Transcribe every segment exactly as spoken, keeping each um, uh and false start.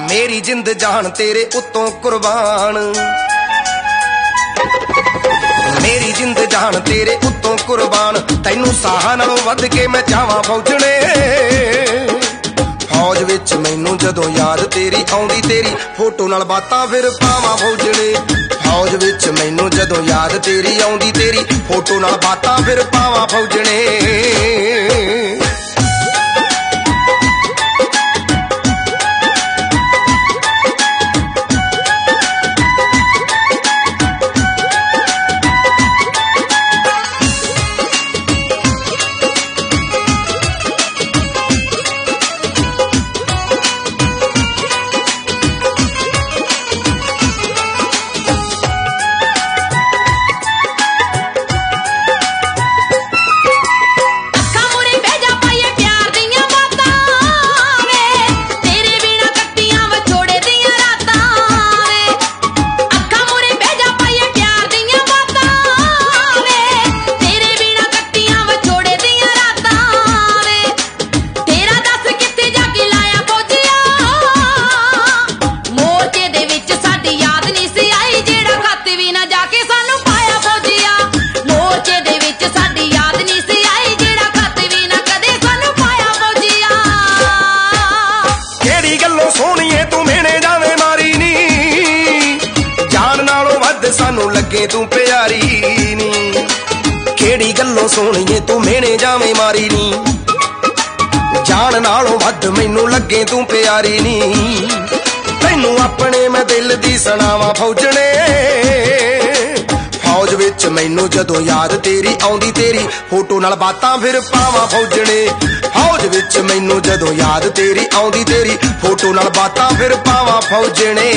मेरी जिंद जान तेरे उत्तों कुर्बान, मेरी जिंद जान तेरे उत्तों कुर्बान। तैनू साहां नालों वध के मैं जावां फौजणे, फौज विच मैनू जदों याद तेरी आउंदी, तेरी फोटो नाल बातां फिर पावां फौजणे। फौज विच मैनू जदों याद तेरी आउंदी, तेरी फोटो नाल बातां फिर पावां फौजणे। सानू लगे तू प्यारी नी, केड़ी गल्लों सोहणीए तू मेने जावे मारी नी। जान नालों वध मैनू लगे तू प्यारी नी, तैनू अपने मैं दिल दी सुणावां फौजणे। फौज विच मैनू जदों याद तेरी आउंदी, तेरी फोटो नाल बातां फिर पावां फौजणे। फौज विच मैनू जदों याद तेरी आउंदी, तेरी फोटो नाल बातां फिर पावां फौजणे।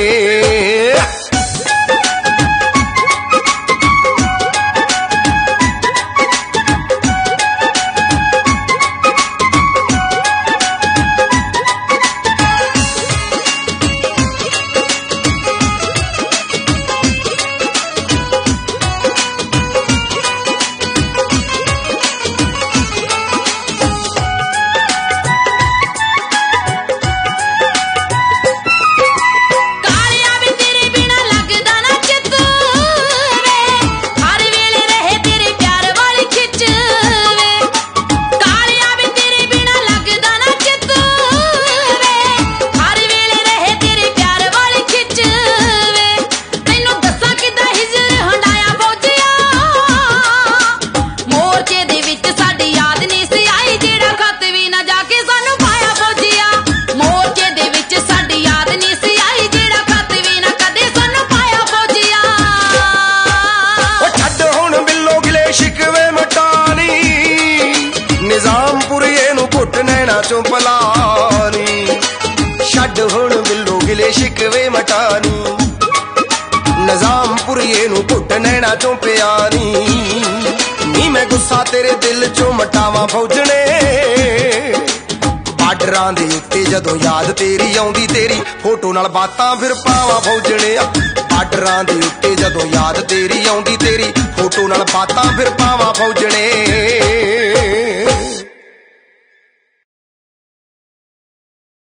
चों पलानी छड्ड हुण बिल्लो गिले शिकवे मटानी, निजामपुरिए नू घुट नैना चों प्यानी। नी मैं गुस्सा तेरे दिल चों मटावां फौजणे, बार्डरां दे उत्ते जदों याद तेरी आउंदी, तेरी फोटो नाल बातां फिर पावां फौजणे। बार्डरां दे उत्ते जदों याद तेरी आउंदी, तेरी फोटो नाल बातां फिर पावां फौजणे।